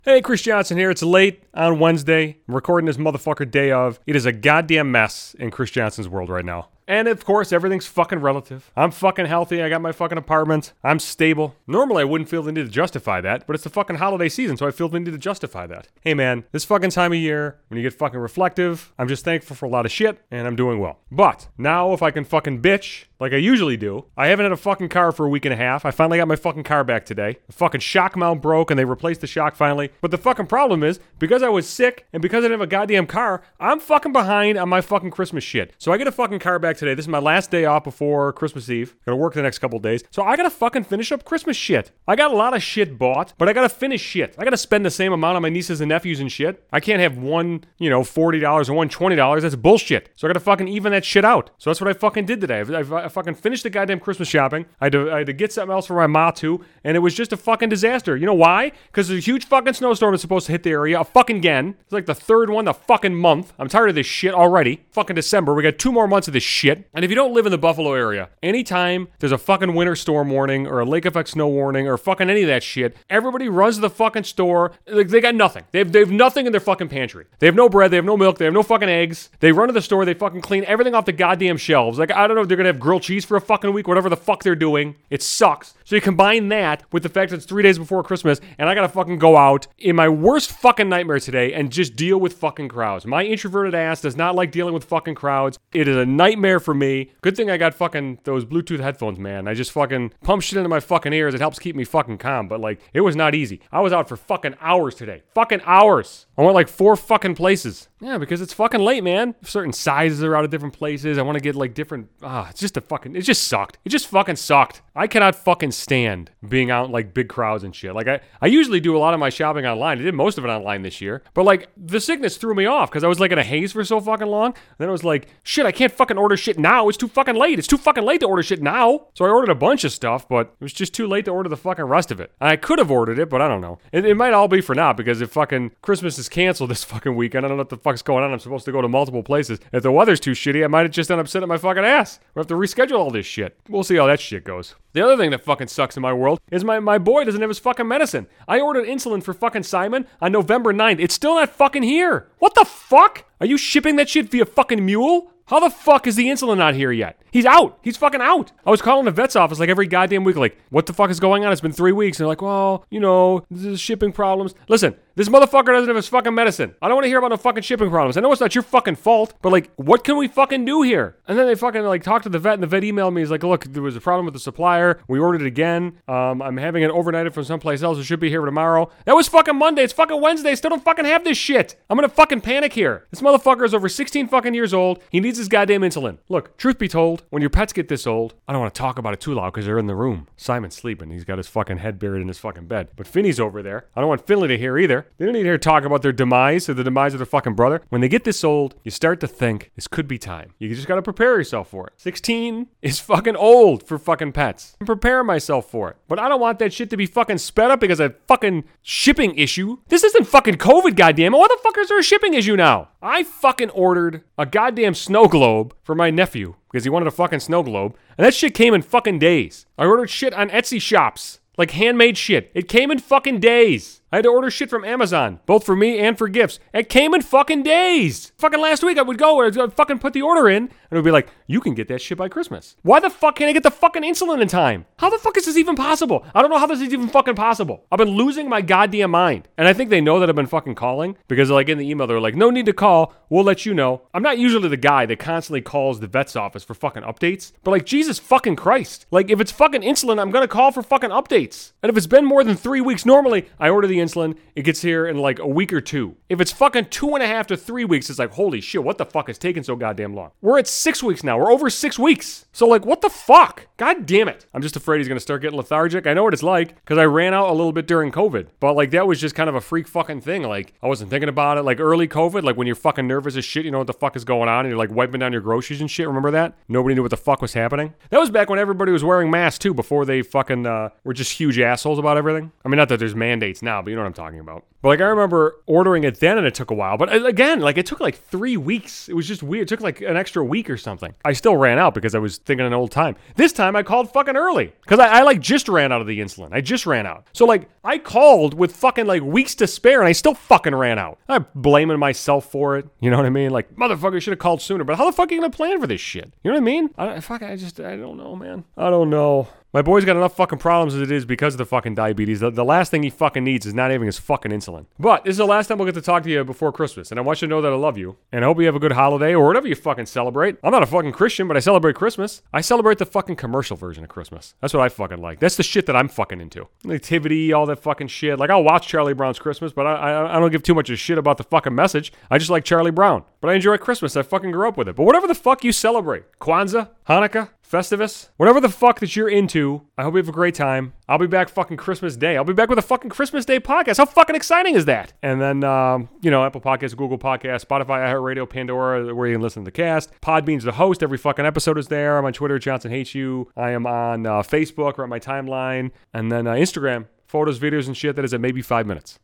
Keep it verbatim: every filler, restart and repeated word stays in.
Hey, Chris Johnson here. It's late on Wednesday. I'm recording this motherfucker day of. It is a goddamn mess in Chris Johnson's world right now. And of course, everything's fucking relative. I'm fucking healthy. I got my fucking apartment. I'm stable. Normally, I wouldn't feel the need to justify that, but it's the fucking holiday season, so I feel the need to justify that. Hey man, this fucking time of year, when you get fucking reflective, I'm just thankful for a lot of shit, and I'm doing well. But now, if I can fucking bitch, like I usually do, I haven't had a fucking car for a week and a half. I finally got my fucking car back today. The fucking shock mount broke, and they replaced the shock finally. But the fucking problem is, because I was sick, and because I didn't have a goddamn car, I'm fucking behind on my fucking Christmas shit. So I get a fucking car back today. This is my last day off before Christmas Eve. Gotta work the next couple days. So I gotta fucking finish up Christmas shit. I got a lot of shit bought, but I gotta finish shit. I gotta spend the same amount on my nieces and nephews and shit. I can't have one, you know, forty dollars or one twenty dollars. That's bullshit. So I gotta fucking even that shit out. So that's what I fucking did today. I, I, I fucking finished the goddamn Christmas shopping. I had, to, I had to get something else for my ma too, and it was just a fucking disaster. You know why? Because there's a huge fucking snowstorm that's supposed to hit the area. A fucking again. It's like the third one the fucking month. I'm tired of this shit already. Fucking December. We got two more months of this shit. And if you don't live in the Buffalo area, anytime there's a fucking winter storm warning or a lake effect snow warning or fucking any of that shit, everybody runs to the fucking store. Like, they got nothing. They have, they have nothing in their fucking pantry. They have no bread. They have no milk. They have no fucking eggs. They run to the store. They fucking clean everything off the goddamn shelves. Like, I don't know if they're gonna have grilled cheese for a fucking week, whatever the fuck they're doing. It sucks. So you combine that with the fact that it's three days before Christmas and I gotta fucking go out in my worst fucking nightmare today and just deal with fucking crowds. My introverted ass does not like dealing with fucking crowds. It is a nightmare for me. Good thing I got fucking those Bluetooth headphones, man. I just fucking pump shit into my fucking ears. It helps keep me fucking calm, but like, it was not easy. I was out for fucking hours today. Fucking hours. I went like four fucking places. Yeah, because it's fucking late, man. Certain sizes are out of different places. I want to get like different, ah, it's just a fucking, it just sucked. It just fucking sucked. I cannot fucking stand being out in like big crowds and shit. Like I, I usually do a lot of my shopping online. I did most of it online this year, but like the sickness threw me off because I was like in a haze for so fucking long. And then I was like, shit, I can't fucking order shit now. It's too fucking late. It's too fucking late to order shit now. So I ordered a bunch of stuff, but it was just too late to order the fucking rest of it. And I could have ordered it, but I don't know. It, it might all be for now because if fucking Christmas is canceled this fucking weekend, I don't know what the fuck's going on. I'm supposed to go to multiple places. If the weather's too shitty, I might have just end up sitting at my fucking ass. We'll have to reschedule all this shit. We'll see how that shit goes. The other thing that fucking sucks in my world is my, my boy doesn't have his fucking medicine. I ordered insulin for fucking Simon on November ninth. It's still not fucking here. What the fuck? Are you shipping that shit via fucking mule? How the fuck is the insulin not here yet? He's out. He's fucking out. I was calling the vet's office like every goddamn week, like, what the fuck is going on? It's been three weeks. And they're like, well, you know, there's shipping problems. Listen, this motherfucker doesn't have his fucking medicine. I don't want to hear about no fucking shipping problems. I know it's not your fucking fault, but like, what can we fucking do here? And then they fucking like talk to the vet and the vet emailed me. He's like, look, there was a problem with the supplier. We ordered it again. Um, I'm having it overnighted from someplace else. It should be here tomorrow. That was fucking Monday. It's fucking Wednesday. I still don't fucking have this shit. I'm gonna fucking panic here. This motherfucker is over sixteen fucking years old. He needs his goddamn insulin. Look, truth be told, when your pets get this old, I don't want to talk about it too loud because they're in the room. Simon's sleeping. He's got his fucking head buried in his fucking bed. But Finney's over there. I don't want Finley to hear either. They don't need to hear talk about their demise or the demise of their fucking brother. When they get this old, you start to think this could be time. You just got to prepare yourself for it. sixteen is fucking old for fucking pets. I'm preparing myself for it. But I don't want that shit to be fucking sped up because of a fucking shipping issue. This isn't fucking COVID, goddammit. Why the fuck is there a shipping issue now? I fucking ordered a goddamn snow globe for my nephew because he wanted a fucking snow globe, and that shit came in fucking days. I ordered shit on Etsy shops, like handmade shit. It came in fucking days. I had to order shit from Amazon, both for me and for gifts. It came in fucking days. Fucking last week I would go, I'd fucking put the order in, and it would be like, you can get that shit by Christmas. Why the fuck can't I get the fucking insulin in time? How the fuck is this even possible? I don't know how this is even fucking possible. I've been losing my goddamn mind. And I think they know that I've been fucking calling, because like in the email, they're like, no need to call, we'll let you know. I'm not usually the guy that constantly calls the vet's office for fucking updates, but like, Jesus fucking Christ. Like, if it's fucking insulin, I'm gonna call for fucking updates. And if it's been more than three weeks, normally I order the insulin, it gets here in like a week or two. If it's fucking two and a half to three weeks, it's like, holy shit, what the fuck is taking so goddamn long? We're at six weeks now. We're over six weeks. So like, what the fuck? God damn it. I'm just afraid he's going to start getting lethargic. I know what it's like because I ran out a little bit during COVID, but like that was just kind of a freak fucking thing. Like I wasn't thinking about it. Like early COVID, like when you're fucking nervous as shit, you know what the fuck is going on and you're like wiping down your groceries and shit. Remember that? Nobody knew what the fuck was happening. That was back when everybody was wearing masks too, before they fucking uh, were just huge assholes about everything. I mean, not that there's mandates now, but but you know what I'm talking about. But like I remember ordering it then and it took a while. But again, like it took like three weeks. It was just weird. It took like an extra week or something. I still ran out because I was thinking an old time. This time I called fucking early because I, I like just ran out of the insulin. I just ran out. So like I called with fucking like weeks to spare and I still fucking ran out. I'm blaming myself for it. You know what I mean? Like motherfucker should have called sooner. But how the fuck are you gonna plan for this shit? You know what I mean? I, fuck, I just, I don't know, man. I don't know. My boy's got enough fucking problems as it is because of the fucking diabetes. The, the last thing he fucking needs is not having his fucking insulin. But this is the last time we'll get to talk to you before Christmas. And I want you to know that I love you. And I hope you have a good holiday or whatever you fucking celebrate. I'm not a fucking Christian, but I celebrate Christmas. I celebrate the fucking commercial version of Christmas. That's what I fucking like. That's the shit that I'm fucking into. Nativity, all that fucking shit. Like, I'll watch Charlie Brown's Christmas, but I, I, I don't give too much of shit about the fucking message. I just like Charlie Brown. But I enjoy Christmas. I fucking grew up with it. But whatever the fuck you celebrate. Kwanzaa, Hanukkah, Festivus, whatever the fuck that you're into, I hope you have a great time. I'll be back fucking Christmas Day. I'll be back with a fucking Christmas Day podcast. How fucking exciting is that? And then, um, you know, Apple Podcasts, Google Podcasts, Spotify, iHeartRadio, Pandora, where you can listen to the cast. Podbean's the host. Every fucking episode is there. I'm on Twitter, Johnson Hates You. I am on uh, Facebook or on my timeline. And then uh, Instagram, photos, videos, and shit that is at maybe five minutes.